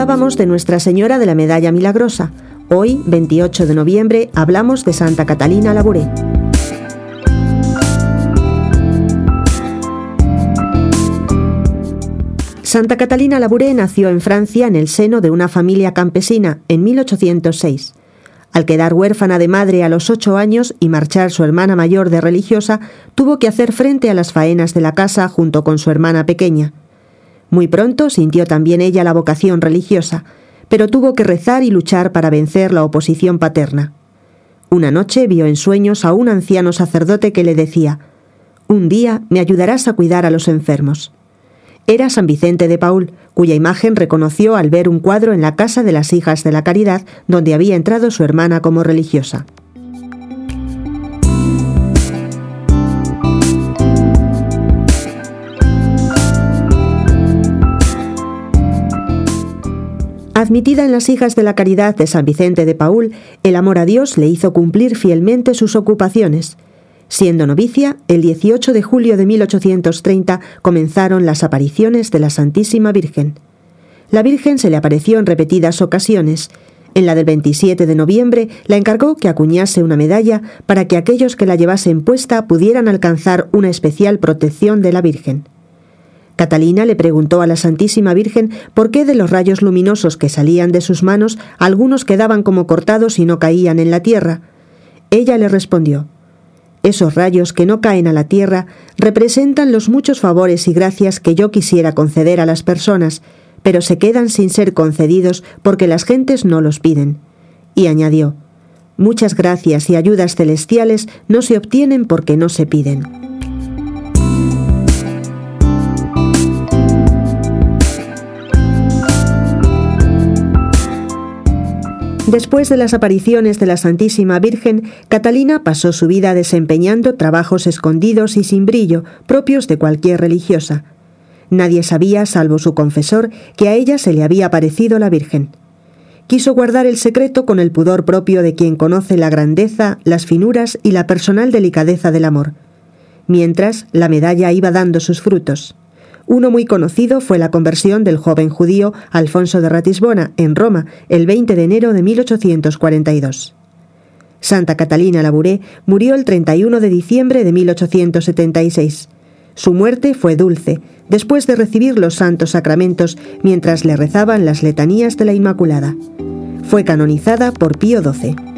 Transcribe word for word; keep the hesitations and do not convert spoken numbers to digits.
hablábamos de Nuestra Señora de la Medalla Milagrosa. Hoy, veintiocho de noviembre, hablamos de Santa Catalina Labouré. Santa Catalina Labouré nació en Francia en el seno de una familia campesina en mil ochocientos seis. Al quedar huérfana de madre a los ocho años y marchar su hermana mayor de religiosa, tuvo que hacer frente a las faenas de la casa junto con su hermana pequeña. Muy pronto sintió también ella la vocación religiosa, pero tuvo que rezar y luchar para vencer la oposición paterna. Una noche vio en sueños a un anciano sacerdote que le decía: «Un día me ayudarás a cuidar a los enfermos». Era San Vicente de Paúl, cuya imagen reconoció al ver un cuadro en la casa de las Hijas de la Caridad, donde había entrado su hermana como religiosa. Admitida en las Hijas de la Caridad de San Vicente de Paúl, el amor a Dios le hizo cumplir fielmente sus ocupaciones. Siendo novicia, el dieciocho de julio de mil ochocientos treinta comenzaron las apariciones de la Santísima Virgen. La Virgen se le apareció en repetidas ocasiones. En la del veintisiete de noviembre la encargó que acuñase una medalla para que aquellos que la llevasen puesta pudieran alcanzar una especial protección de la Virgen. Catalina le preguntó a la Santísima Virgen por qué de los rayos luminosos que salían de sus manos algunos quedaban como cortados y no caían en la tierra. Ella le respondió: «Esos rayos que no caen a la tierra representan los muchos favores y gracias que yo quisiera conceder a las personas, pero se quedan sin ser concedidos porque las gentes no los piden». Y añadió: «Muchas gracias y ayudas celestiales no se obtienen porque no se piden». Después de las apariciones de la Santísima Virgen, Catalina pasó su vida desempeñando trabajos escondidos y sin brillo, propios de cualquier religiosa. Nadie sabía, salvo su confesor, que a ella se le había aparecido la Virgen. Quiso guardar el secreto con el pudor propio de quien conoce la grandeza, las finuras y la personal delicadeza del amor. Mientras, la medalla iba dando sus frutos. Uno muy conocido fue la conversión del joven judío Alfonso de Ratisbona en Roma el veinte de enero de mil ochocientos cuarenta y dos. Santa Catalina Labouré murió el treinta y uno de diciembre de mil ochocientos setenta y seis. Su muerte fue dulce, después de recibir los santos sacramentos mientras le rezaban las letanías de la Inmaculada. Fue canonizada por Pío doce.